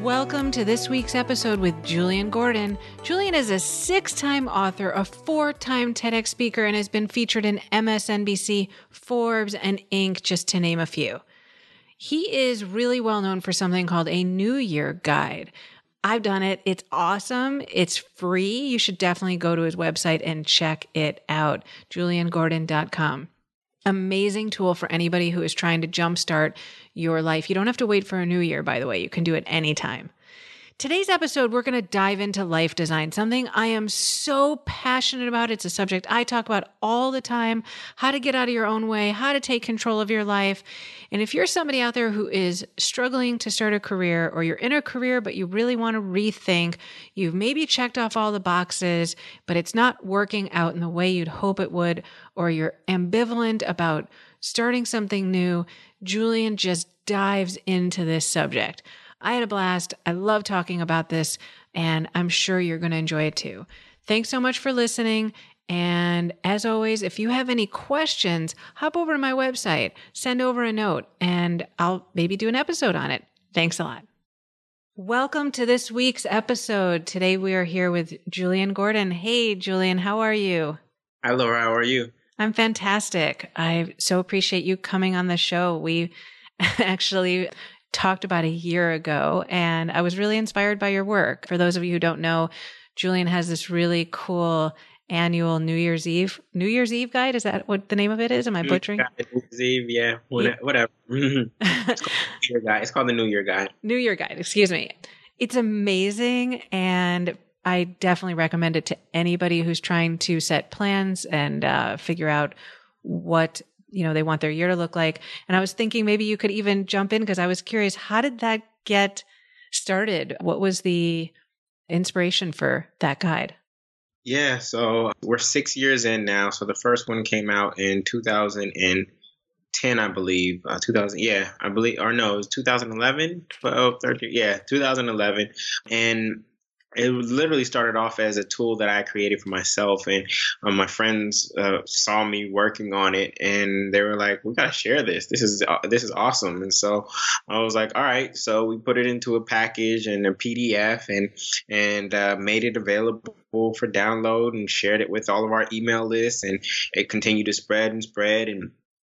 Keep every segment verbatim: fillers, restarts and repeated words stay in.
Welcome to this week's episode with Julian Gordon. Julian is a six-time author, a four-time TEDx speaker, and has been featured in M S N B C, Forbes, and Inc, just to name a few. He is really well known for something called a New Year Guide. I've done it. It's awesome. It's free. You should definitely go to his website and check it out, julian gordon dot com. Amazing tool for anybody who is trying to jumpstart your life. You don't have to wait for a new year, by the way. You can do it anytime. Today's episode, we're going to dive into life design, something I am so passionate about. It's a subject I talk about all the time, how to get out of your own way, how to take control of your life. And if you're somebody out there who is struggling to start a career, or you're in a career, but you really want to rethink, you've maybe checked off all the boxes, but it's not working out in the way you'd hope it would, or you're ambivalent about starting something new, Julian just dives into this subject. I had a blast. I love talking about this, and I'm sure you're going to enjoy it too. Thanks so much for listening. And as always, if you have any questions, hop over to my website, send over a note, and I'll maybe do an episode on it. Thanks a lot. Welcome to this week's episode. Today we are here with Julian Gordon. Hey, Julian, how are you? Hi, Laura. How are you? I'm fantastic. I so appreciate you coming on the show. We actually talked about a year ago, and I was really inspired by your work. For those of you who don't know, Julian has this really cool annual New Year's Eve, New Year's Eve guide. Is that what the name of it is? Am I New butchering? New Year's Eve, yeah, whatever. It's called the New Year Guide. It's called the New Year Guide. New Year Guide, excuse me. It's amazing, and I definitely recommend it to anybody who's trying to set plans and uh, figure out what you know, they want their year to look like. And I was thinking maybe you could even jump in, because I was curious, how did that get started? What was the inspiration for that guide? Yeah, so we're six years in now. So the first one came out in two thousand ten, I believe. Uh, two thousand, yeah, I believe, or no, it was two thousand eleven, twelve, thirteen, yeah, two thousand eleven. And it literally started off as a tool that I created for myself, and um, my friends uh, saw me working on it, and they were like, "We gotta share this. This is uh, this is awesome." And so I was like, "All right." So we put it into a package and a P D F, and and uh, made it available for download, and shared it with all of our email lists, and it continued to spread and spread. And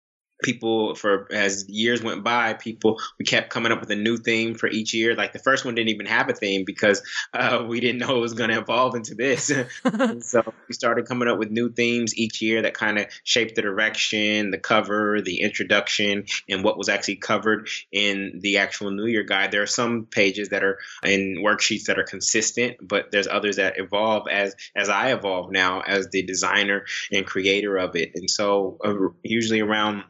people, for as years went by, people, we kept coming up with a new theme for each year. Like the first one didn't even have a theme, because uh, we didn't know it was going to evolve into this. So we started coming up with new themes each year that kind of shaped the direction, the cover, the introduction, and what was actually covered in the actual New Year Guide. There are some pages that are in worksheets that are consistent, but there's others that evolve as as I evolve now as the designer and creator of it. And so uh, usually around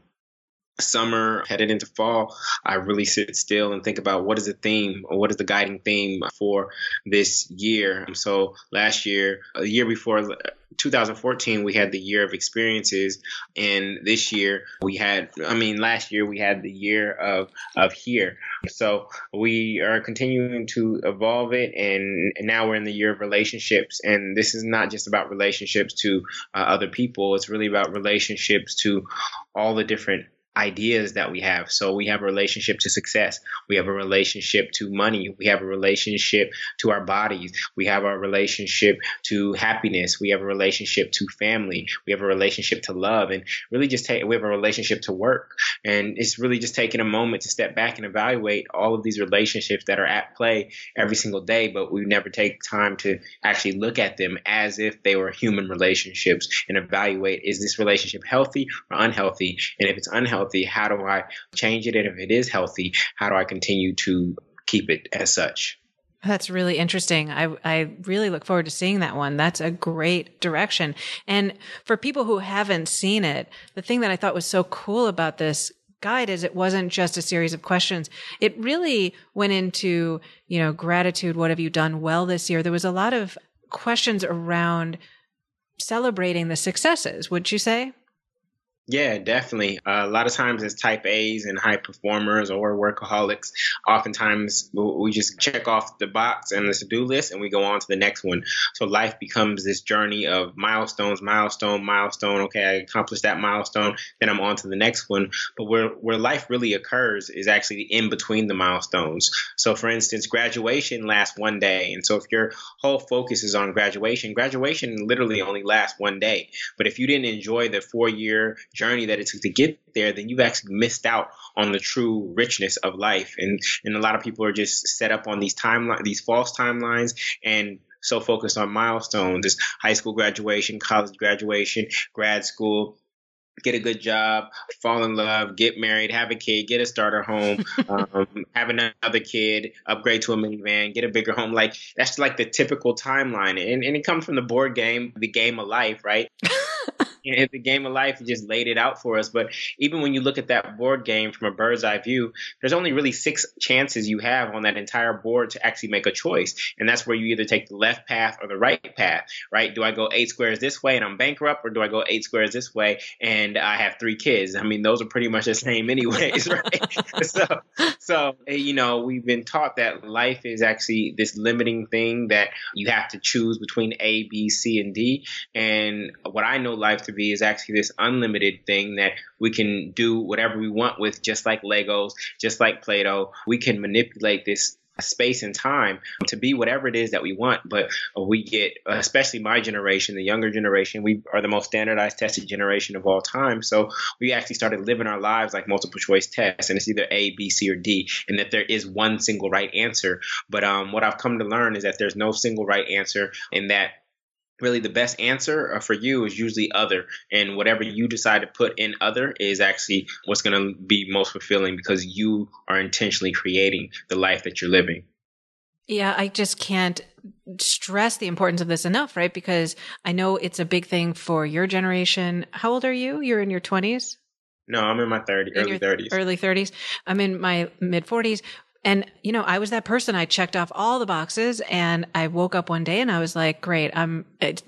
summer, headed into fall, I really sit still and think about what is the theme, or what is the guiding theme for this year. So last year, a year before, two thousand fourteen, we had the year of experiences. And this year we had, I mean, last year we had the year of, of here. So we are continuing to evolve it. And, and now we're in the year of relationships. And this is not just about relationships to uh, other people. It's really about relationships to all the different ideas that we have. So we have a relationship to success. We have a relationship to money. We have a relationship to our bodies. We have a relationship to happiness. We have a relationship to family. We have a relationship to love, and really just take, we have a relationship to work. And it's really just taking a moment to step back and evaluate all of these relationships that are at play every single day, but we never take time to actually look at them as if they were human relationships and evaluate, is this relationship healthy or unhealthy? And if it's unhealthy, how do I change it? And if it is healthy, how do I continue to keep it as such? That's really interesting. I, I really look forward to seeing that one. That's a great direction. And for people who haven't seen it, the thing that I thought was so cool about this guide is it wasn't just a series of questions. It really went into, you know, gratitude. What have you done well this year? There was a lot of questions around celebrating the successes, would you say? Yeah, definitely. Uh, a lot of times as type A's and high performers or workaholics, oftentimes w- we just check off the box and the to-do list and we go on to the next one. So life becomes this journey of milestones, milestone, milestone. Okay, I accomplished that milestone, then I'm on to the next one. But where, where life really occurs is actually in between the milestones. So for instance, graduation lasts one day. And so if your whole focus is on graduation, graduation literally only lasts one day. But if you didn't enjoy the four year journey that it took to get there, then you've actually missed out on the true richness of life. And and a lot of people are just set up on these timeline, these false timelines, and so focused on milestones, this high school graduation, college graduation, grad school, get a good job, fall in love, get married, have a kid, get a starter home, um, have another kid, upgrade to a minivan, get a bigger home. Like that's like the typical timeline. And, and it comes from the board game, the game of life, right? And the game of life just laid it out for us. But even when you look at that board game from a bird's eye view, there's only really six chances you have on that entire board to actually make a choice. And that's where you either take the left path or the right path, right? Do I go eight squares this way and I'm bankrupt, or do I go eight squares this way and I have three kids? I mean, those are pretty much the same anyways, right? so, so, you know, we've been taught that life is actually this limiting thing that you have to choose between A, B, C, and D. And what I know life to be is actually this unlimited thing that we can do whatever we want with, just like Legos, just like Play-Doh. We can manipulate this space and time to be whatever it is that we want. But we get, especially my generation, the younger generation, we are the most standardized tested generation of all time. So we actually started living our lives like multiple choice tests, and it's either A, B, C, or D, and that there is one single right answer. But um, what I've come to learn is that there's no single right answer, and that really the best answer for you is usually other, and whatever you decide to put in other is actually what's going to be most fulfilling, because you are intentionally creating the life that you're living. Yeah, I just can't stress the importance of this enough, right? Because I know it's a big thing for your generation. How old are you? You're in your twenties? No, I'm in my thirties, early thirties. Early thirties. I'm in my mid forties. And, you know, I was that person. I checked off all the boxes, and I woke up one day and I was like, great, I'm,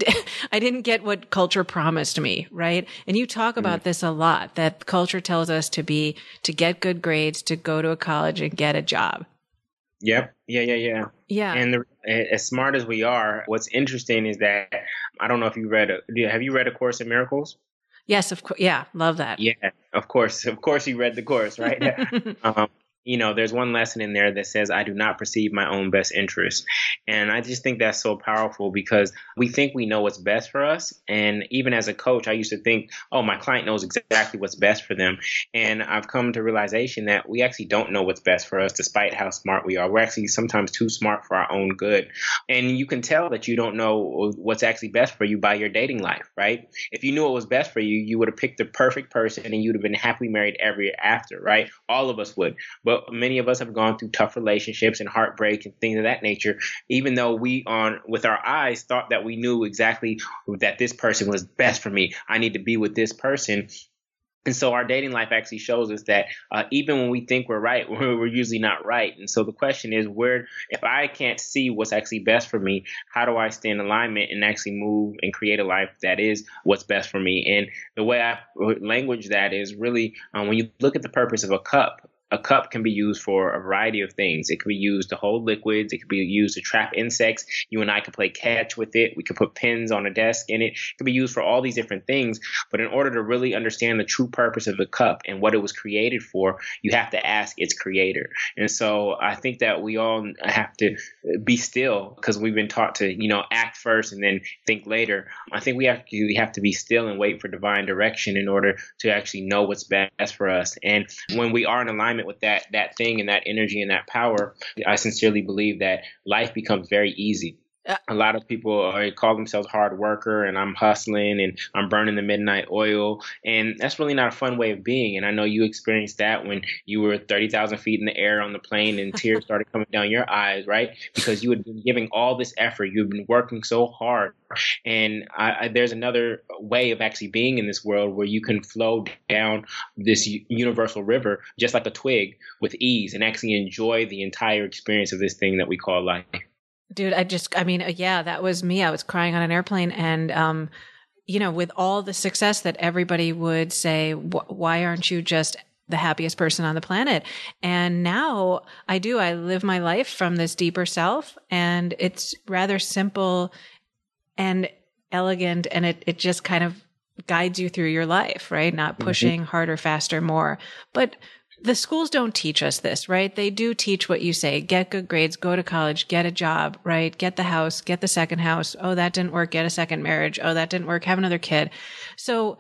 I didn't get what culture promised me, right? And you talk about mm-hmm. this a lot, that culture tells us to be, to get good grades, to go to a college and get a job. Yep. Yeah, yeah, yeah. Yeah. And the, as smart as we are, what's interesting is that, I don't know if you read, a, have you read A Course in Miracles? Yes, of course. Yeah. Love that. Yeah, of course. Of course you read the course, right? um, You know, there's one lesson in there that says, I do not perceive my own best interest. And I just think that's so powerful, because we think we know what's best for us. And even as a coach, I used to think, oh, my client knows exactly what's best for them. And I've come to realization that we actually don't know what's best for us, despite how smart we are. We're actually sometimes too smart for our own good. And you can tell that you don't know what's actually best for you by your dating life, right? If you knew what was best for you, you would have picked the perfect person and you'd have been happily married ever after, right? All of us would. But But many of us have gone through tough relationships and heartbreak and things of that nature, even though we on with our eyes thought that we knew exactly that this person was best for me. I need to be with this person. And so our dating life actually shows us that uh, even when we think we're right, we're, we're usually not right. And so the question is, where, if I can't see what's actually best for me, how do I stay in alignment and actually move and create a life that is what's best for me? And the way I language that is really um, when you look at the purpose of a cup. A cup can be used for a variety of things. It could be used to hold liquids. It could be used to trap insects. You and I could play catch with it. We could put pins on a desk in it. It could be used for all these different things. But in order to really understand the true purpose of the cup and what it was created for, you have to ask its creator. And so I think that we all have to be still, because we've been taught to, you know, act first and then think later. I think we have to, we have to be still and wait for divine direction in order to actually know what's best for us. And when we are in alignment with that that thing and that energy and that power, I sincerely believe that life becomes very easy. A lot of people are, call themselves hard worker, and I'm hustling and I'm burning the midnight oil. And that's really not a fun way of being. And I know you experienced that when you were thirty thousand feet in the air on the plane and tears started coming down your eyes, right? Because you had been giving all this effort. You've been working so hard. And I, I, there's another way of actually being in this world where you can flow down this u- universal river, just like a twig, with ease, and actually enjoy the entire experience of this thing that we call life. Dude, I just, I mean, yeah, that was me. I was crying on an airplane, and um, you know, with all the success that everybody would say, why aren't you just the happiest person on the planet? And now I do, I live my life from this deeper self, and it's rather simple and elegant. And it, it just kind of guides you through your life, right? Not pushing mm-hmm. harder, faster, more. But the schools don't teach us this, right? They do teach what you say, get good grades, go to college, get a job, right? Get the house, get the second house. Oh, that didn't work. Get a second marriage. Oh, that didn't work. Have another kid. So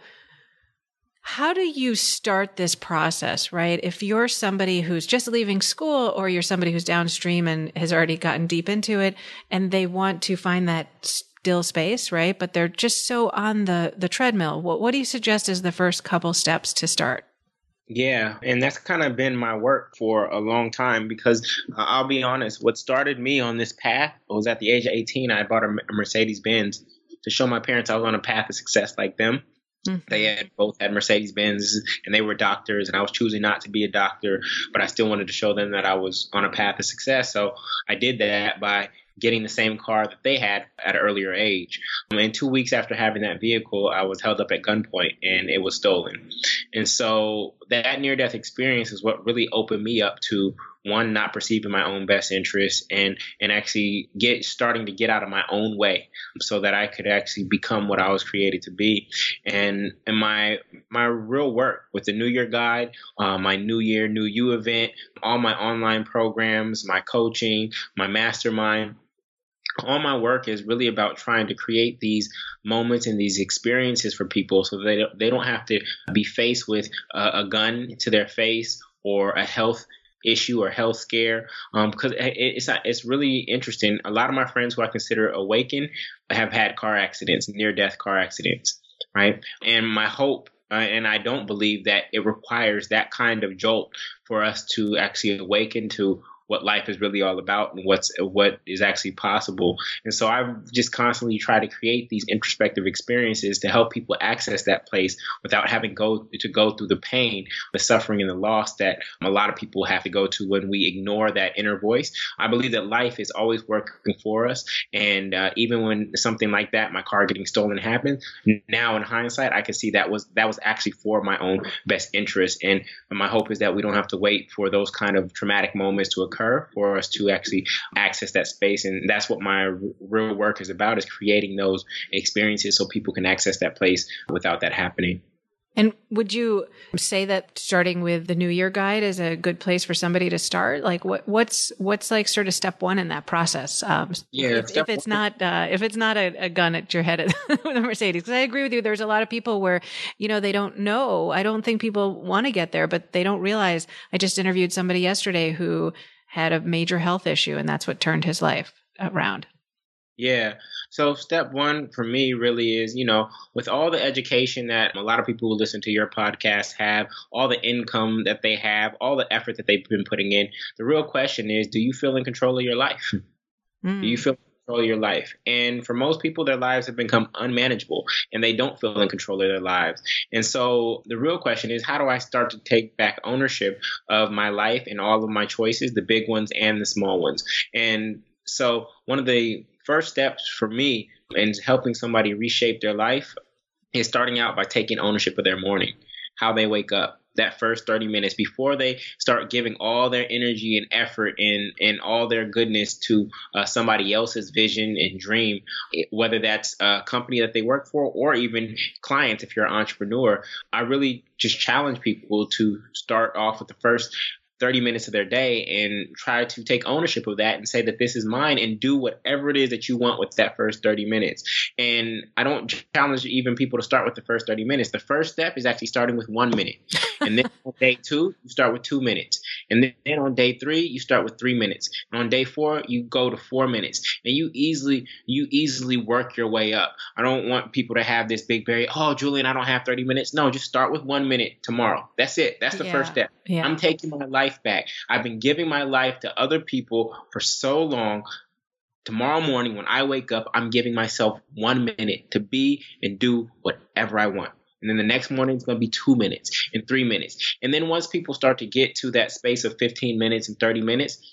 how do you start this process, right? If you're somebody who's just leaving school, or you're somebody who's downstream and has already gotten deep into it, and they want to find that still space, right? But they're just so on the, the treadmill. What, what do you suggest is the first couple steps to start? Yeah, and that's kind of been my work for a long time, because uh, I'll be honest, what started me on this path was at the age of eighteen, I bought a, a Mercedes-Benz to show my parents I was on a path of success like them. Mm-hmm. They had both had Mercedes-Benz, and they were doctors, and I was choosing not to be a doctor, but I still wanted to show them that I was on a path of success. So I did that by getting the same car that they had at an earlier age. And two weeks after having that vehicle, I was held up at gunpoint and it was stolen. And so that near-death experience is what really opened me up to, one, not perceiving my own best interests, and and actually get starting to get out of my own way so that I could actually become what I was created to be. And and my my real work with the New Year Guide, uh, my New Year, New You event, all my online programs, my coaching, my mastermind, all my work is really about trying to create these moments and these experiences for people so they don't, they don't have to be faced with a, a gun to their face or a health issue or health scare. Um, because it, it's not, it's really interesting. A lot of my friends who I consider awakened have had car accidents, near-death car accidents, right? And my hope, uh, and I don't believe that it requires that kind of jolt for us to actually awaken to what life is really all about and what's what is actually possible. And so I just constantly try to create these introspective experiences to help people access that place without having go to go through the pain, the suffering, and the loss that a lot of people have to go to when we ignore that inner voice. I believe that life is always working for us. And uh, even when something like that, my car getting stolen, happened, now in hindsight, I can see that was that was actually for my own best interest. And my hope is that we don't have to wait for those kind of traumatic moments to occur for us to actually access that space. And that's what my r- real work is about, is creating those experiences so people can access that place without that happening. And would you say that starting with the New Year Guide is a good place for somebody to start? Like what, what's, what's like sort of step one in that process? Um, yeah, if, if it's one. not, uh, if it's not a, a gun at your head with a Mercedes, because I agree with you. There's a lot of people where, you know, they don't know. I don't think people want to get there, but they don't realize. I just interviewed somebody yesterday who had a major health issue, and that's what turned his life around. Yeah. So step one for me really is, you know, with all the education that a lot of people who listen to your podcast have, all the income that they have, all the effort that they've been putting in, the real question is, do you feel in control of your life? Mm. Do you feel in control of your life? And for most people, their lives have become unmanageable and they don't feel in control of their lives. And so the real question is, how do I start to take back ownership of my life and all of my choices, the big ones and the small ones? And so one of the first steps for me in helping somebody reshape their life is starting out by taking ownership of their morning, how they wake up, that first thirty minutes before they start giving all their energy and effort and, and all their goodness to uh, somebody else's vision and dream, whether that's a company that they work for or even clients if you're an entrepreneur. I really just challenge people to start off with the first thirty minutes of their day and try to take ownership of that and say that this is mine, and do whatever it is that you want with that first thirty minutes. And I don't challenge even people to start with the first thirty minutes. The first step is actually starting with one minute. And then on day two, you start with two minutes. And then on day three, you start with three minutes. And on day four, you go to four minutes. And you easily, you easily work your way up. I don't want people to have this big barrier. Oh, Julian, I don't have thirty minutes. No, just start with one minute tomorrow. That's it. That's the yeah. first step. Yeah. I'm taking my life back. I've been giving my life to other people for so long. Tomorrow morning when I wake up, I'm giving myself one minute to be and do whatever I want. And then the next morning it's going to be two minutes and three minutes. And then once people start to get to that space of fifteen minutes and thirty minutes,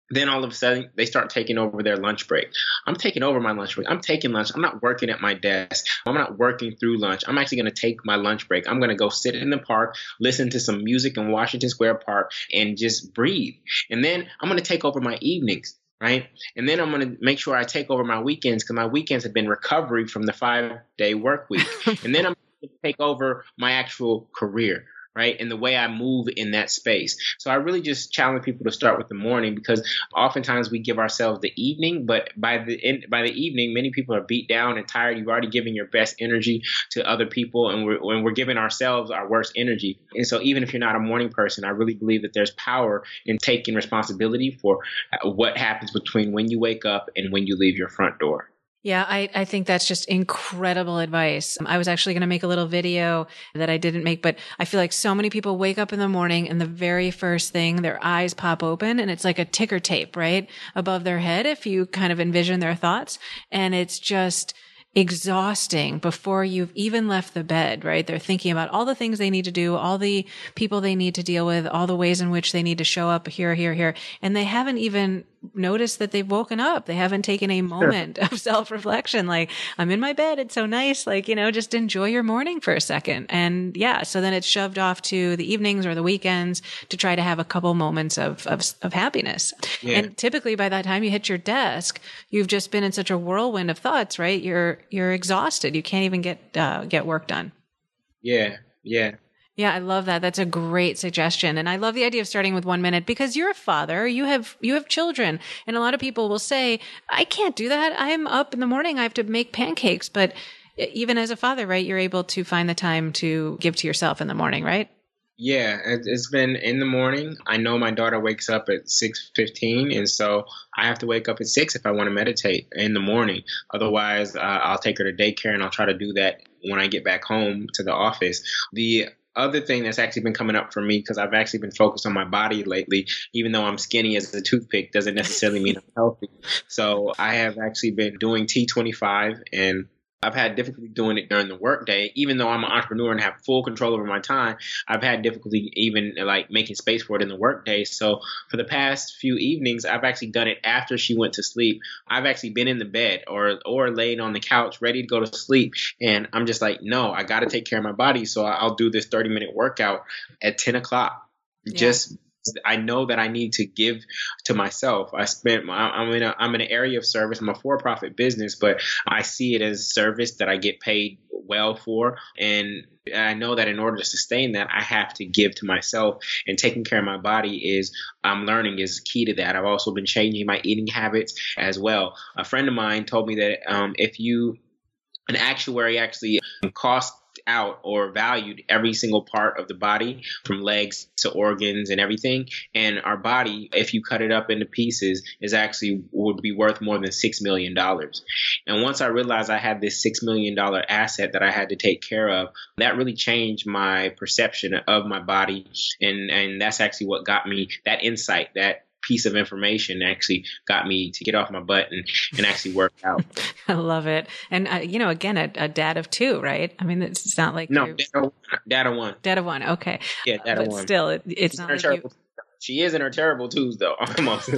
Then all of a sudden, they start taking over their lunch break. I'm taking over my lunch break. I'm taking lunch. I'm not working at my desk. I'm not working through lunch. I'm actually going to take my lunch break. I'm going to go sit in the park, listen to some music in Washington Square Park, and just breathe. And then I'm going to take over my evenings, right? And then I'm going to make sure I take over my weekends, because my weekends have been recovery from the five-day work week. And then I'm going to take over my actual career, right? And the way I move in that space. So I really just challenge people to start with the morning, because oftentimes we give ourselves the evening, but by the end, by the evening, many people are beat down and tired. You've already given your best energy to other people, and we're, when we're giving ourselves our worst energy. And so even if you're not a morning person, I really believe that there's power in taking responsibility for what happens between when you wake up and when you leave your front door. Yeah, I, I think that's just incredible advice. I was actually going to make a little video that I didn't make, but I feel like so many people wake up in the morning and the very first thing, their eyes pop open and it's like a ticker tape, right? Above their head, if you kind of envision their thoughts. And it's just exhausting before you've even left the bed, right? They're thinking about all the things they need to do, all the people they need to deal with, all the ways in which they need to show up here, here, here. And they haven't even noticed that they've woken up. They haven't taken a moment of self-reflection. Like, I'm in my bed. It's so nice. Like, you know, just enjoy your morning for a second. And yeah, so then it's shoved off to the evenings or the weekends to try to have a couple moments of, of, of happiness. Yeah. And typically by that time you hit your desk, you've just been in such a whirlwind of thoughts, right? You're, you're exhausted. You can't even get, uh, get work done. Yeah. Yeah. Yeah, I love that. That's a great suggestion. And I love the idea of starting with one minute, because you're a father, you have, you have children. And a lot of people will say, I can't do that. I'm up in the morning. I have to make pancakes. But even as a father, right, you're able to find the time to give to yourself in the morning, right? Yeah, it's been in the morning. I know my daughter wakes up at six fifteen, and so I have to wake up at six if I want to meditate in the morning. Otherwise, uh, I'll take her to daycare, and I'll try to do that when I get back home to the office. The other thing that's actually been coming up for me, because I've actually been focused on my body lately, even though I'm skinny as a toothpick, doesn't necessarily mean I'm healthy. So I have actually been doing T twenty-five, and I've had difficulty doing it during the workday. Even though I'm an entrepreneur and have full control over my time, I've had difficulty even like making space for it in the workday. So for the past few evenings, I've actually done it after she went to sleep. I've actually been in the bed or or laying on the couch ready to go to sleep. And I'm just like, no, I got to take care of my body. So I'll do this thirty minute workout at ten o'clock. Yeah. Just I know that I need to give to myself. I spent, I'm in a, I'm in an area of service. I'm a for-profit business, but I see it as service that I get paid well for. And I know that in order to sustain that, I have to give to myself, and taking care of my body is, I'm learning is key to that. I've also been changing my eating habits as well. A friend of mine told me that um, if you, an actuary actually costs out or valued every single part of the body, from legs to organs and everything. And our body, if you cut it up into pieces, is actually would be worth more than six million dollars. And once I realized I had this six million dollars asset that I had to take care of, that really changed my perception of my body. And, and that's actually what got me that insight, that piece of information actually got me to get off my butt and, and actually work out. I love it. And, uh, you know, again, a, a dad of two, right? I mean, it's, it's not like no, dad, dad of one. Dad of one. Okay. Yeah, dad uh, of but one. Still, it, it's She's not like terrible. you... She is in her terrible twos, though. Come on.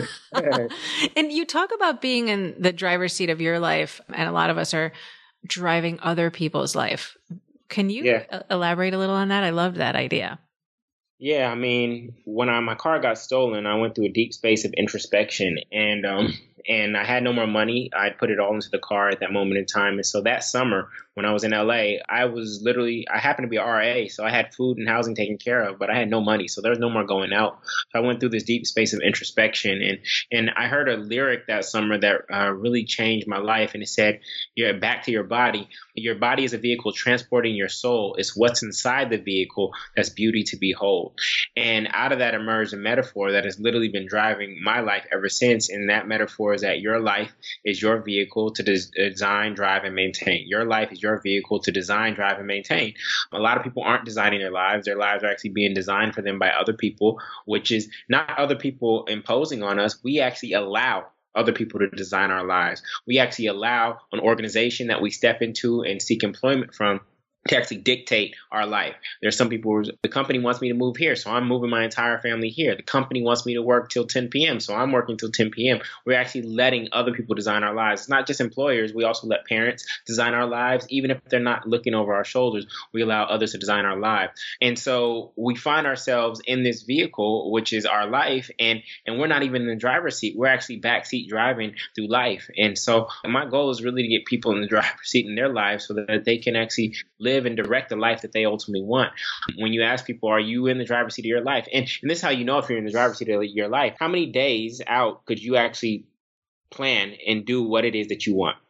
And you talk about being in the driver's seat of your life, and a lot of us are driving other people's life. Can you yeah. elaborate a little on that? I loved that idea. Yeah, I mean, when I, my car got stolen, I went through a deep space of introspection, and um, and I had no more money. I put it all into the car at that moment in time. And so that summer, when I was in L A, I was literally, I happened to be an R A, so I had food and housing taken care of, but I had no money, so there was no more going out. So I went through this deep space of introspection, and and I heard a lyric that summer that uh, really changed my life, and it said, "You're back to your body. Your body is a vehicle transporting your soul. It's what's inside the vehicle that's beauty to behold." And out of that emerged a metaphor that has literally been driving my life ever since. And that metaphor is that your life is your vehicle to des- design, drive, and maintain. Your life is your vehicle to design, drive, and maintain. A lot of people aren't designing their lives. Their lives are actually being designed for them by other people, which is not other people imposing on us. We actually allow other people to design our lives. We actually allow an organization that we step into and seek employment from to actually dictate our life. There's some people who, the company wants me to move here, so I'm moving my entire family here. The company wants me to work till ten p.m., so I'm working till ten p.m. We're actually letting other people design our lives. It's not just employers. We also let parents design our lives. Even if they're not looking over our shoulders, we allow others to design our lives. And so we find ourselves in this vehicle, which is our life, and, and we're not even in the driver's seat. We're actually backseat driving through life. And so my goal is really to get people in the driver's seat in their lives so that they can actually live and direct the life that they ultimately want. When you ask people, are you in the driver's seat of your life? And, and this is how you know if you're in the driver's seat of your life. How many days out could you actually plan and do what it is that you want?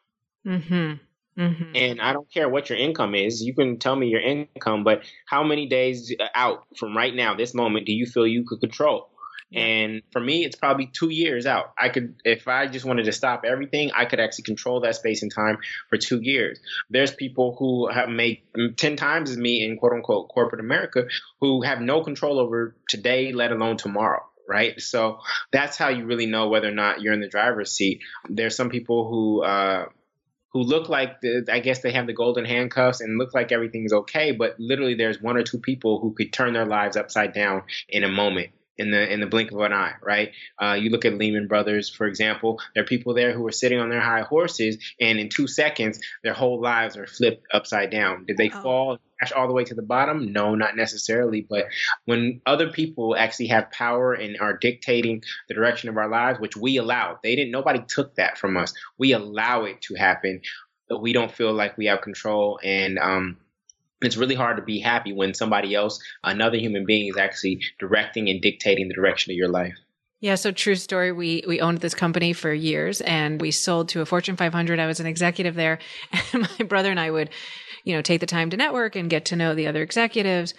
Mm-hmm. Mm-hmm. And I don't care what your income is. You can tell me your income, but how many days out from right now, this moment, do you feel you could control? And for me, it's probably two years out. I could, if I just wanted to stop everything, I could actually control that space and time for two years. There's people who have made ten times as me in quote unquote corporate America who have no control over today, let alone tomorrow. Right. So that's how you really know whether or not you're in the driver's seat. There's some people who, uh, who look like, the, I guess they have the golden handcuffs and look like everything's okay. But literally there's one or two people who could turn their lives upside down in a moment. In the in the blink of an eye, right? Uh, you look at Lehman Brothers, for example. There are people there who are sitting on their high horses, and in two seconds, their whole lives are flipped upside down. Did they oh. fall crash all the way to the bottom? No, not necessarily. But when other people actually have power and are dictating the direction of our lives, which we allow, they didn't. Nobody took that from us. We allow it to happen, but we don't feel like we have control. And um, it's really hard to be happy when somebody else, another human being, is actually directing and dictating the direction of your life. Yeah. So true story. We, we owned this company for years and we sold to a Fortune five hundred. I was an executive there and my brother and I would, you know, take the time to network and get to know the other executives.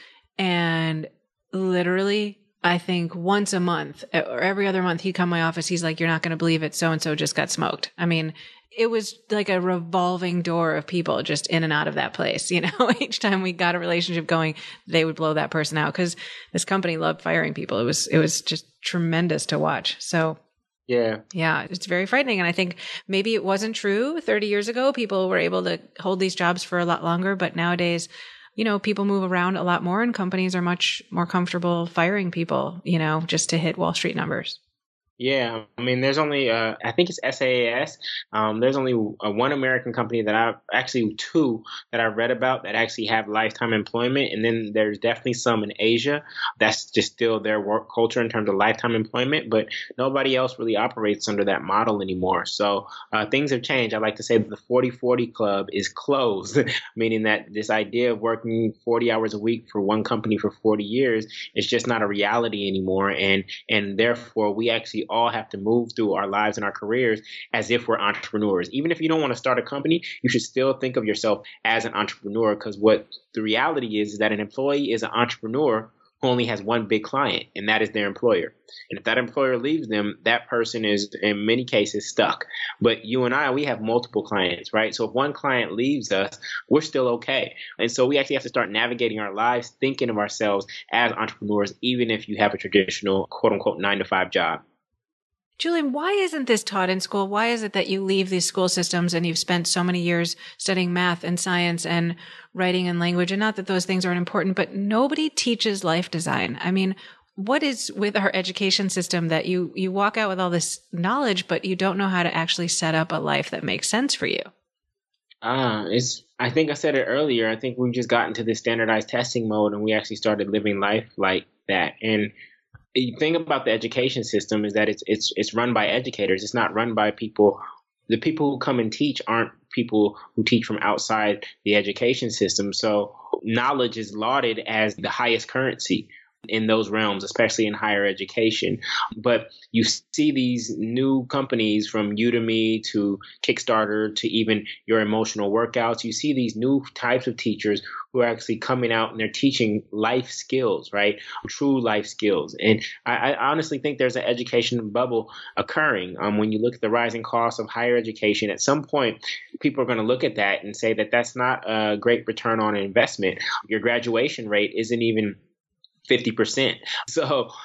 And literally, I think once a month or every other month, he'd come to my office. He's like, you're not going to believe it. So-and-so just got smoked. I mean, it was like a revolving door of people just in and out of that place. You know, each time we got a relationship going, they would blow that person out because this company loved firing people. It was, it was just tremendous to watch. So yeah, yeah, it's very frightening. And I think maybe it wasn't true thirty years ago. People were able to hold these jobs for a lot longer, but nowadays, you know, people move around a lot more and companies are much more comfortable firing people, you know, just to hit Wall Street numbers. Yeah, I mean, there's only, uh, I think it's S A A S. Um, there's only a, one American company that I've, actually two that I've read about that actually have lifetime employment. And then there's definitely some in Asia. That's just still their work culture in terms of lifetime employment, but nobody else really operates under that model anymore. So uh, things have changed. I like to say that the forty forty club is closed, meaning that this idea of working forty hours a week for one company for forty years is just not a reality anymore. And, and therefore we actually all have to move through our lives and our careers as if we're entrepreneurs. Even if you don't want to start a company, you should still think of yourself as an entrepreneur, because what the reality is, is that an employee is an entrepreneur who only has one big client, and that is their employer. And if that employer leaves them, that person is in many cases stuck. But you and I, we have multiple clients, right? So if one client leaves us, we're still okay. And so we actually have to start navigating our lives, thinking of ourselves as entrepreneurs, even if you have a traditional quote unquote nine to five job. Julian, why isn't this taught in school? Why is it that you leave these school systems and you've spent so many years studying math and science and writing and language? And not that those things aren't important, but nobody teaches life design. I mean, what is with our education system that you, you walk out with all this knowledge, but you don't know how to actually set up a life that makes sense for you? Ah, uh, it's, I think I said it earlier. I think we just got into this standardized testing mode and we actually started living life like that. And the thing about the education system is that it's it's it's run by educators. It's not run by people. The people who come and teach aren't people who teach from outside the education system. So knowledge is lauded as the highest currency in those realms, especially in higher education. But you see these new companies from Udemy to Kickstarter to even your emotional workouts. You see these new types of teachers who are actually coming out and they're teaching life skills, right? True life skills. And I, I honestly think there's an education bubble occurring. Um, when you look at the rising costs of higher education, at some point, people are going to look at that and say that that's not a great return on investment. Your graduation rate isn't even fifty percent. So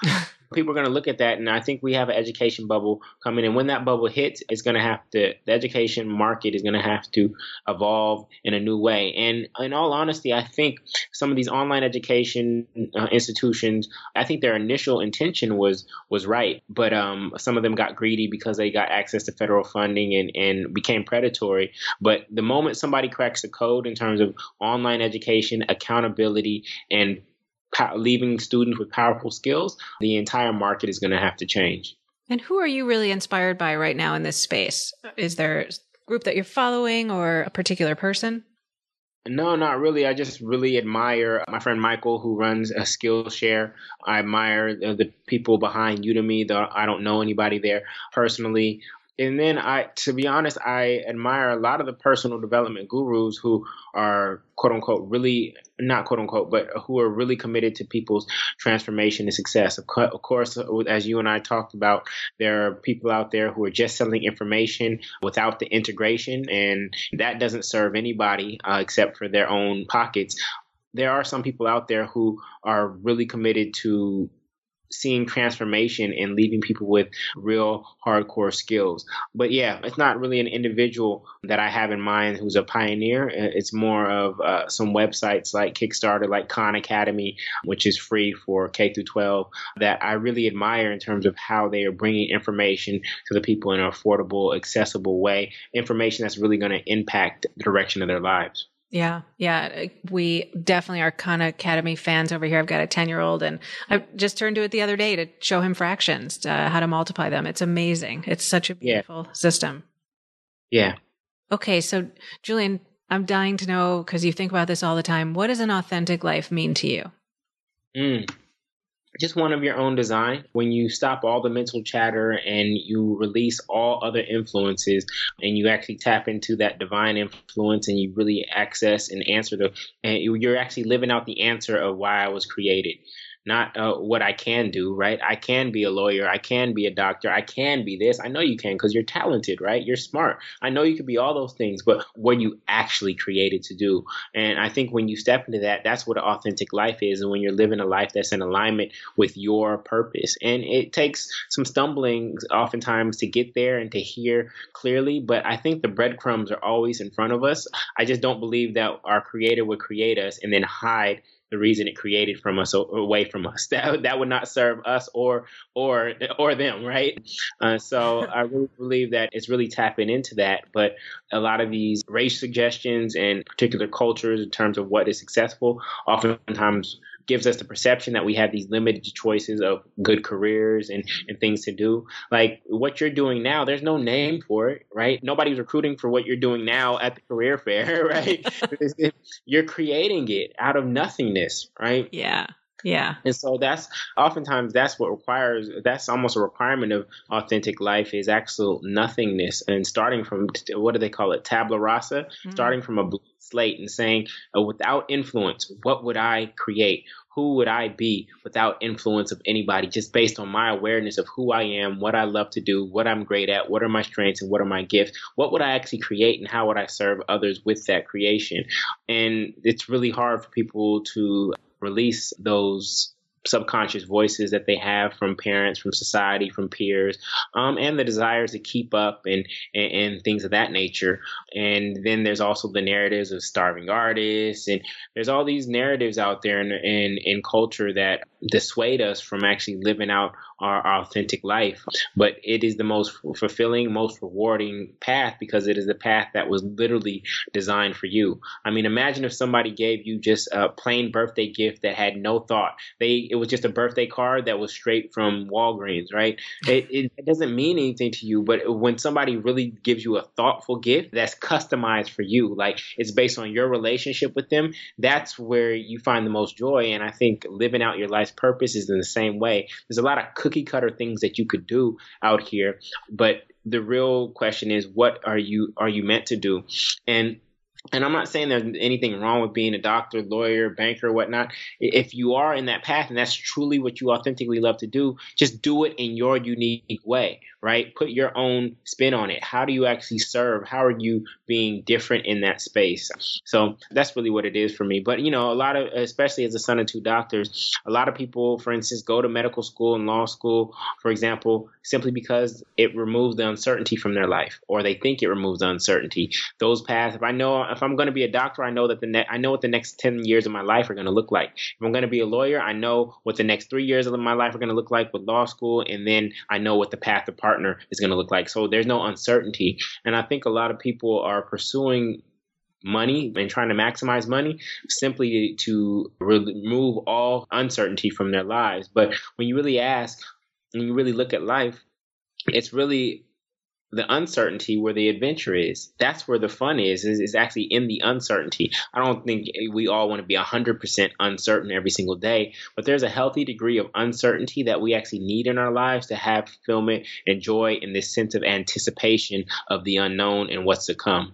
People are going to look at that, and I think we have an education bubble coming. And when that bubble hits, it's going to have to, the education market is going to have to evolve in a new way. And in all honesty, I think some of these online education uh, institutions, I think their initial intention was was right, but um, some of them got greedy because they got access to federal funding and, and became predatory. But the moment somebody cracks the code in terms of online education, accountability, and leaving students with powerful skills, the entire market is going to have to change. And who are you really inspired by right now in this space? Is there a group that you're following or a particular person? No, not really. I just really admire my friend Michael, who runs a Skillshare. I admire the, the people behind Udemy, though I don't know anybody there personally. And then I, to be honest, I admire a lot of the personal development gurus who are quote unquote really, not quote unquote, but who are really committed to people's transformation and success. Of, co- of course, as you and I talked about, there are people out there who are just selling information without the integration, and that doesn't serve anybody uh, except for their own pockets. There are some people out there who are really committed to seeing transformation and leaving people with real hardcore skills. But yeah, it's not really an individual that I have in mind who's a pioneer. It's more of uh, some websites like Kickstarter, like Khan Academy, which is free for K through twelve, that I really admire in terms of how they are bringing information to the people in an affordable, accessible way, information that's really going to impact the direction of their lives. Yeah. Yeah. We definitely are Khan Academy fans over here. I've got a ten year old and I just turned to it the other day to show him fractions, uh, how to multiply them. It's amazing. It's such a beautiful yeah. system. Yeah. Okay. So Julian, I'm dying to know, because you think about this all the time. What does an authentic life mean to you? Mm. Just one of your own design. When you stop all the mental chatter and you release all other influences and you actually tap into that divine influence and you really access and answer the, and you're actually living out the answer of why I was created. Not uh, what I can do, right? I can be a lawyer. I can be a doctor. I can be this. I know you can because you're talented, right? You're smart. I know you could be all those things, but what you actually created to do. And I think when you step into that, that's what an authentic life is. And when you're living a life that's in alignment with your purpose. And it takes some stumbling oftentimes to get there and to hear clearly. But I think the breadcrumbs are always in front of us. I just don't believe that our creator would create us and then hide the reason it created from us or away from us. That that would not serve us or or or them, right? Uh, so I really believe that it's really tapping into that. But a lot of these race suggestions and particular cultures in terms of what is successful oftentimes gives us the perception that we have these limited choices of good careers and, and things to do. Like what you're doing now, there's no name for it, right? Nobody's recruiting for what you're doing now at the career fair, right? You're creating it out of nothingness, right? Yeah. Yeah. And so that's oftentimes that's what requires, that's almost a requirement of authentic life is actual nothingness and starting from, what do they call it? Tabula rasa, mm-hmm. starting from a blank slate and saying, uh, without influence, what would I create? Who would I be without influence of anybody, just based on my awareness of who I am, what I love to do, what I'm great at, what are my strengths and what are my gifts? What would I actually create and how would I serve others with that creation? And it's really hard for people to release those subconscious voices that they have from parents, from society, from peers, um, and the desires to keep up and, and, and things of that nature. And then there's also the narratives of starving artists. And there's all these narratives out there in, in, in culture that dissuade us from actually living out our authentic life. But it is the most fulfilling, most rewarding path because it is the path that was literally designed for you. I mean, imagine if somebody gave you just a plain birthday gift that had no thought. They It was just a birthday card that was straight from Walgreens, right? It, it, it doesn't mean anything to you, but when somebody really gives you a thoughtful gift that's customized for you, like it's based on your relationship with them, that's where you find the most joy. And I think living out your life's purpose is in the same way. There's a lot of cookie cutter things that you could do out here, but the real question is, what are you are you meant to do? And And I'm not saying there's anything wrong with being a doctor, lawyer, banker, whatnot. If you are in that path and that's truly what you authentically love to do, just do it in your unique way, right? Put your own spin on it. How do you actually serve? How are you being different in that space? So that's really what it is for me. But, you know, a lot of, especially as a son of two doctors, a lot of people, for instance, go to medical school and law school, for example, simply because it removes the uncertainty from their life, or they think it removes the uncertainty. Those paths, if I know, if I'm going to be a doctor, I know that the ne- I know what the next ten years of my life are going to look like. If I'm going to be a lawyer, I know what the next three years of my life are going to look like with law school, and then I know what the path to partner is going to look like. So there's no uncertainty. And I think a lot of people are pursuing money and trying to maximize money simply to remove all uncertainty from their lives. But when you really ask, when you really look at life, it's really the uncertainty where the adventure is. That's where the fun is, is, is actually in the uncertainty. I don't think we all want to be one hundred percent uncertain every single day, but there's a healthy degree of uncertainty that we actually need in our lives to have fulfillment and joy in this sense of anticipation of the unknown and what's to come.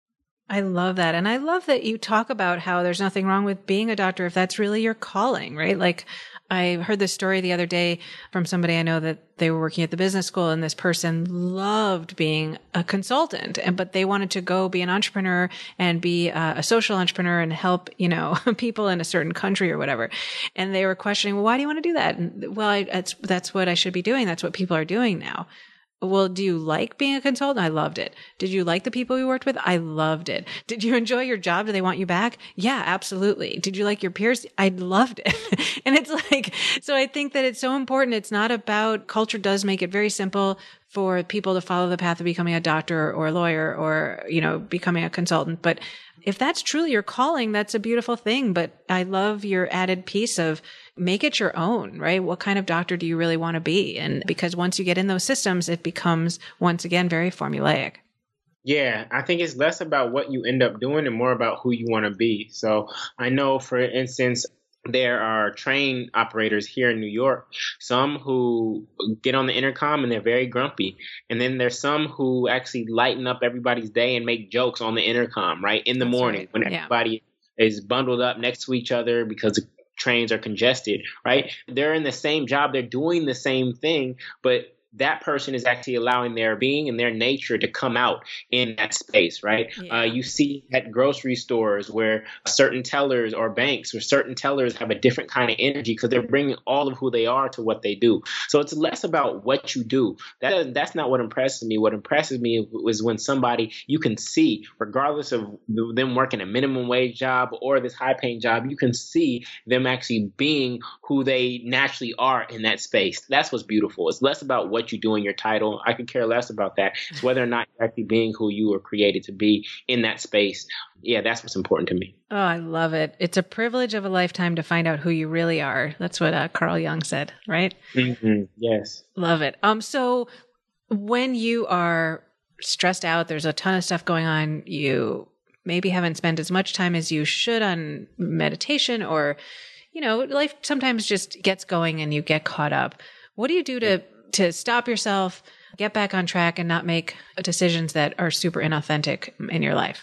I love that. And I love that you talk about how there's nothing wrong with being a doctor if that's really your calling, right? Like, I heard this story the other day from somebody I know that they were working at the business school, and this person loved being a consultant, and but they wanted to go be an entrepreneur and be a, a social entrepreneur and help, you know, people in a certain country or whatever. And they were questioning, well, why do you want to do that? And well, I, that's, that's what I should be doing. That's what people are doing now. Well, do you like being a consultant? I loved it. Did you like the people you worked with? I loved it. Did you enjoy your job? Do they want you back? Yeah, absolutely. Did you like your peers? I loved it. And it's like, so I think that it's so important. It's not about, culture does make it very simple for people to follow the path of becoming a doctor or a lawyer or, you know, becoming a consultant. But if that's truly your calling, that's a beautiful thing. But I love your added piece of make it your own, right? What kind of doctor do you really want to be? And because once you get in those systems, it becomes, once again, very formulaic. Yeah, I think it's less about what you end up doing and more about who you want to be. So I know, for instance, there are train operators here in New York, some who get on the intercom and they're very grumpy. And then there's some who actually lighten up everybody's day and make jokes on the intercom, right? In the That's morning right. when Yeah. everybody is bundled up next to each other because the trains are congested, right? They're in the same job. They're doing the same thing, but that person is actually allowing their being and their nature to come out in that space, right? Yeah. Uh, you see at grocery stores where certain tellers or banks where certain tellers have a different kind of energy because they're bringing all of who they are to what they do. So it's less about what you do. That that's not what impresses me. What impresses me is when somebody you can see, regardless of them working a minimum wage job or this high paying job, you can see them actually being who they naturally are in that space. That's what's beautiful. It's less about what you do in your title. I could care less about that. It's whether or not you're actually being who you were created to be in that space. Yeah, that's what's important to me. Oh, I love it. It's a privilege of a lifetime to find out who you really are. That's what uh, Carl Jung said, right? Mm-hmm. Yes. Love it. Um, so when you are stressed out, there's a ton of stuff going on, you maybe haven't spent as much time as you should on meditation, or, you know, life sometimes just gets going and you get caught up. What do you do to to stop yourself, get back on track, and not make decisions that are super inauthentic in your life?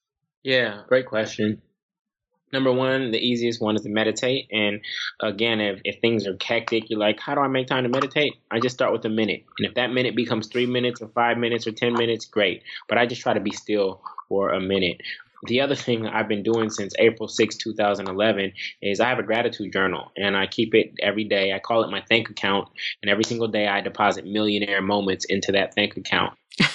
Yeah, great question. Number one, the easiest one is to meditate. And again, if, if things are hectic, you're like, how do I make time to meditate? I just start with a minute. And if that minute becomes three minutes or five minutes or ten minutes, great. But I just try to be still for a minute. The other thing I've been doing since April sixth, twenty eleven is I have a gratitude journal, and I keep it every day. I call it my thank account. And every single day I deposit millionaire moments into that thank account.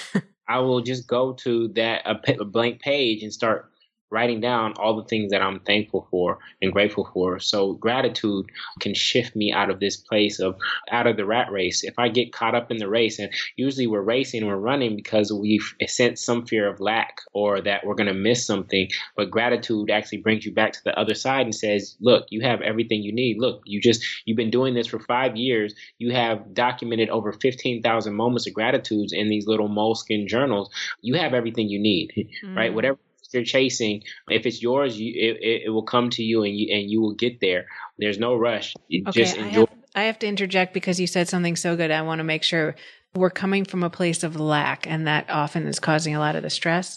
I will just go to that a, a blank page and start writing down all the things that I'm thankful for and grateful for. So gratitude can shift me out of this place of out of the rat race. If I get caught up in the race, and usually we're racing, we're running because we've sensed some fear of lack or that we're going to miss something. But gratitude actually brings you back to the other side and says, look, you have everything you need. Look, you just, you've been doing this for five years. You have documented over fifteen thousand moments of gratitudes in these little moleskin journals. You have everything you need, mm. right? Whatever you're chasing, if it's yours, you, it, it will come to you, and you and you will get there. There's no rush. You okay, just enjoy. I have, I have to interject because you said something so good. I want to make sure we're coming from a place of lack, and that often is causing a lot of the stress.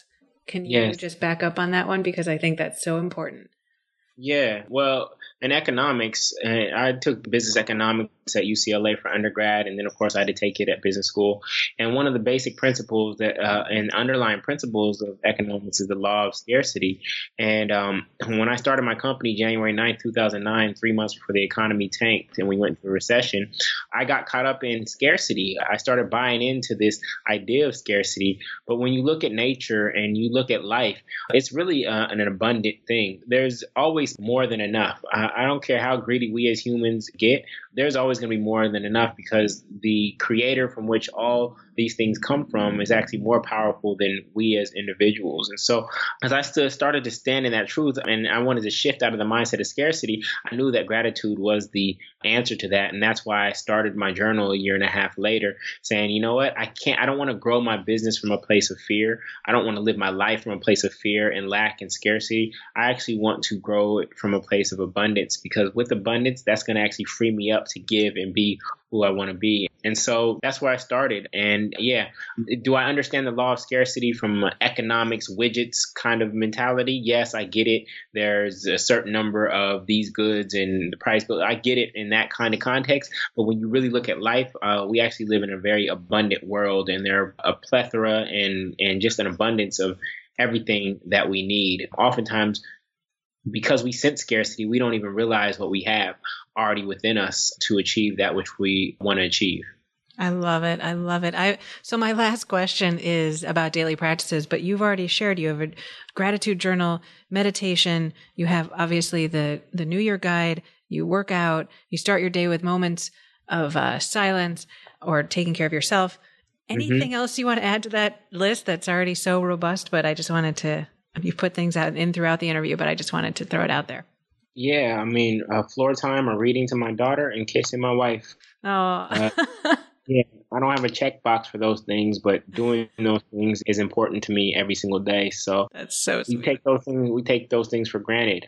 Can you Yes. just back up on that one? Because I think that's so important. Yeah, well, in economics, uh, I took business economics at U C L A for undergrad, and then of course I had to take it at business school. And one of the basic principles that uh, and underlying principles of economics is the law of scarcity. And um, when I started my company, January ninth, two thousand nine, three months before the economy tanked and we went into a recession, I got caught up in scarcity. I started buying into this idea of scarcity. But when you look at nature and you look at life, it's really uh, an abundant thing. There's always more than enough. I, I don't care how greedy we as humans get. There's always going to be more than enough because the creator from which all these things come from is actually more powerful than we as individuals. And so as I still started to stand in that truth and I wanted to shift out of the mindset of scarcity, I knew that gratitude was the answer to that. And that's why I started my journal a year and a half later saying, you know what, I can't, I don't want to grow my business from a place of fear. I don't want to live my life from a place of fear and lack and scarcity. I actually want to grow it from a place of abundance, because with abundance, that's going to actually free me up to give and be who I want to be. And so that's where I started. And yeah, do I understand the law of scarcity from an economics widgets kind of mentality? Yes, I get it. There's a certain number of these goods and the price, but I get it in that kind of context. But when you really look at life, uh, we actually live in a very abundant world, and there are a plethora and, and just an abundance of everything that we need. Oftentimes, because we sense scarcity, we don't even realize what we have already within us to achieve that which we want to achieve. I love it. I love it. I so my last question is about daily practices, but you've already shared you have a gratitude journal, meditation, you have obviously the the New Year guide, you work out, you start your day with moments of uh, silence or taking care of yourself. Anything mm-hmm. else you want to add to that list that's already so robust? But I just wanted to, you put things out in throughout the interview, but I just wanted to throw it out there. Yeah, I mean, uh, floor time or reading to my daughter and kissing my wife. Oh, uh, yeah, I don't have a checkbox for those things, but doing those things is important to me every single day. So that's so sweet. We take those things, we take those things for granted.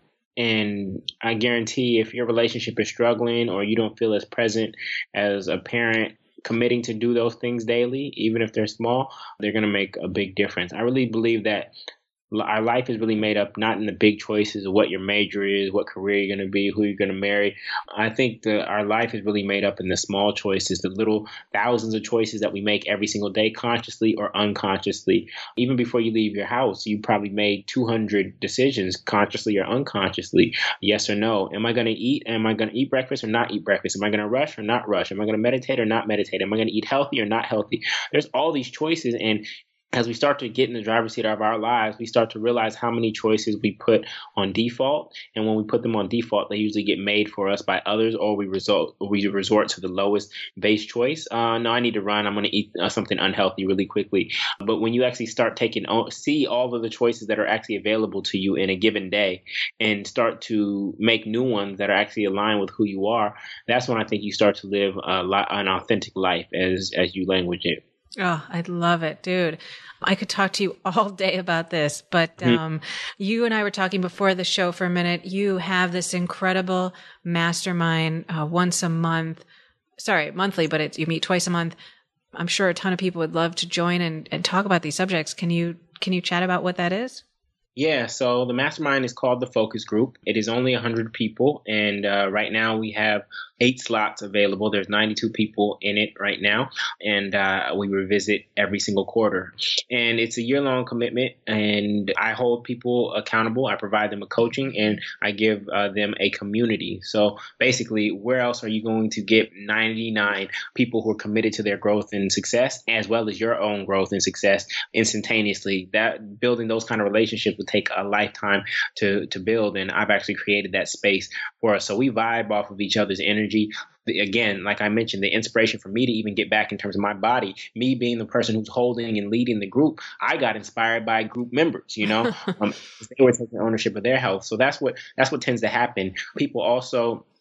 And I guarantee if your relationship is struggling or you don't feel as present as a parent, committing to do those things daily, even if they're small, they're going to make a big difference. I really believe that our life is really made up not in the big choices of what your major is, what career you're going to be, who you're going to marry. I think that our life is really made up in the small choices, the little thousands of choices that we make every single day, consciously or unconsciously. Even before you leave your house, you probably made two hundred decisions, consciously or unconsciously. Yes or no. Am I going to eat? Am I going to eat breakfast or not eat breakfast? Am I going to rush or not rush? Am I going to meditate or not meditate? Am I going to eat healthy or not healthy? There's all these choices, and as we start to get in the driver's seat of our lives, we start to realize how many choices we put on default. And when we put them on default, they usually get made for us by others, or we result, or we resort to the lowest base choice. Uh, no, I need to run. I'm going to eat uh, something unhealthy really quickly. But when you actually start taking, see all of the choices that are actually available to you in a given day and start to make new ones that are actually aligned with who you are, that's when I think you start to live a, an authentic life as, as you language it. Oh, I love it, dude. I could talk to you all day about this, but um, mm-hmm. you and I were talking before the show for a minute. You have this incredible mastermind uh, once a month. Sorry, monthly, but it's, you meet twice a month. I'm sure a ton of people would love to join and, and talk about these subjects. Can you can you chat about what that is? Yeah, so the mastermind is called the Focus Group. It is only one hundred people, and uh, right now we have eight slots available. There's ninety-two people in it right now, and uh, we revisit every single quarter. And it's a year-long commitment, and I hold people accountable. I provide them a coaching, and I give uh, them a community. So basically, where else are you going to get ninety-nine people who are committed to their growth and success, as well as your own growth and success instantaneously? That building those kind of relationships will take a lifetime to to build, and I've actually created that space for us. So we vibe off of each other's energy. Again, like I mentioned, the inspiration for me to even get back in terms of my body, me being the person who's holding and leading the group, I got inspired by group members, you know, um, they were taking ownership of their health. So that's what that's what tends to happen. People also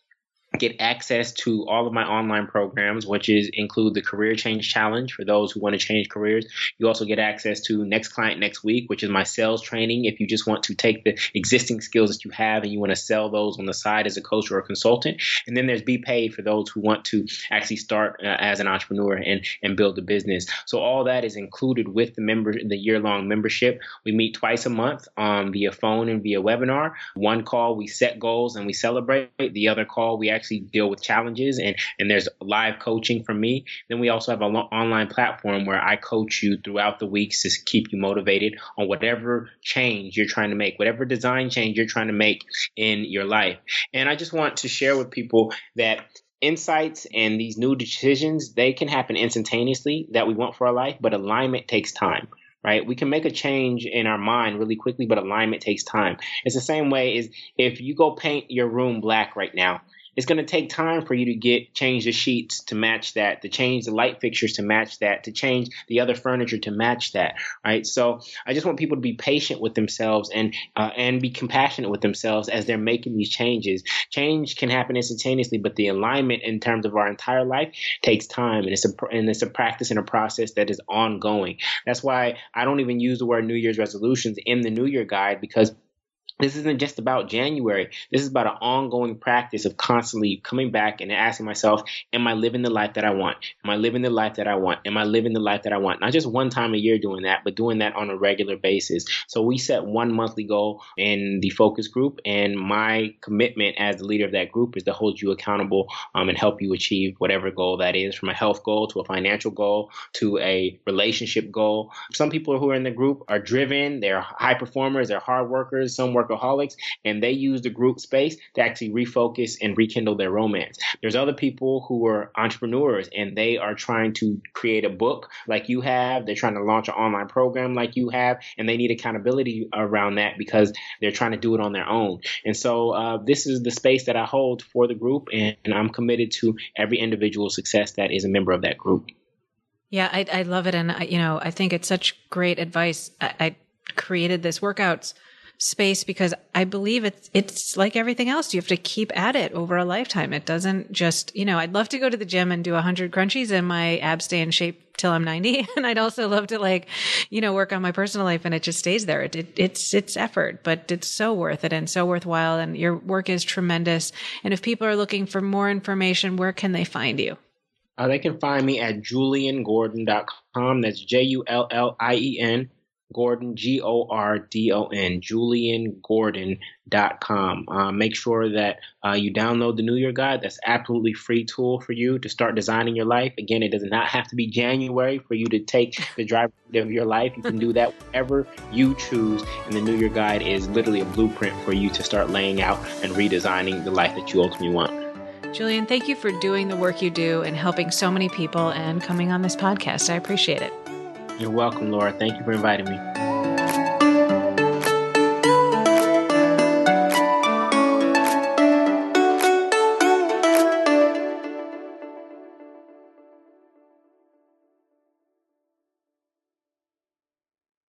get access to all of my online programs, which is include the Career Change Challenge for those who want to change careers. You also get access to Next Client Next Week, which is my sales training. If you just want to take the existing skills that you have and you want to sell those on the side as a coach or a consultant. And then there's Be Paid for those who want to actually start uh, as an entrepreneur and, and build a business. So all that is included with the member, the year-long membership. We meet twice a month um, via phone and via webinar. One call, we set goals and we celebrate. The other call, we actually deal with challenges, and, and there's live coaching from me. Then we also have an online platform where I coach you throughout the weeks to keep you motivated on whatever change you're trying to make, whatever design change you're trying to make in your life. And I just want to share with people that insights and these new decisions, they can happen instantaneously that we want for our life, but alignment takes time. Right? We can make a change in our mind really quickly, but alignment takes time. It's the same way as if you go paint your room black right now. It's going to take time for you to get change the sheets to match that, to change the light fixtures to match that, to change the other furniture to match that, right? So I just want people to be patient with themselves and uh, and be compassionate with themselves as they're making these changes. Change can happen instantaneously, but the alignment in terms of our entire life takes time, and it's a and it's a practice and a process that is ongoing. That's why I don't even use the word New Year's resolutions in the New Year Guide, because this isn't just about January. This is about an ongoing practice of constantly coming back and asking myself, am I living the life that I want? Am I living the life that I want? Am I living the life that I want? Not just one time a year doing that, but doing that on a regular basis. So we set one monthly goal in the focus group, and my commitment as the leader of that group is to hold you accountable um, and help you achieve whatever goal that is, from a health goal to a financial goal to a relationship goal. Some people who are in the group are driven, they're high performers, they're hard workers, some work workaholics, and they use the group space to actually refocus and rekindle their romance. There's other people who are entrepreneurs, and they are trying to create a book like you have. They're trying to launch an online program like you have, and they need accountability around that because they're trying to do it on their own. And so uh, this is the space that I hold for the group, and, and I'm committed to every individual success that is a member of that group. Yeah, I, I love it. And, I, you know, I think it's such great advice. I, I created this workouts space because I believe it's, it's like everything else. You have to keep at it over a lifetime. It doesn't just, you know, I'd love to go to the gym and do a hundred crunchies and my abs stay in shape till I'm ninety. And I'd also love to, like, you know, work on my personal life and it just stays there. It, it, it's, it's effort, but it's so worth it and so worthwhile. And your work is tremendous. And if people are looking for more information, where can they find you? Uh, they can find me at julian gordon dot com. That's J U L L I E N, Gordon, G O R D O N, julian gordon dot com. Uh, make sure that uh, you download the New Year Guide. That's absolutely free tool for you to start designing your life. Again, it does not have to be January for you to take the driver's seat of your life. You can do that whenever you choose. And the New Year Guide is literally a blueprint for you to start laying out and redesigning the life that you ultimately want. Julian, thank you for doing the work you do and helping so many people and coming on this podcast. I appreciate it. You're welcome, Laura. Thank you for inviting me.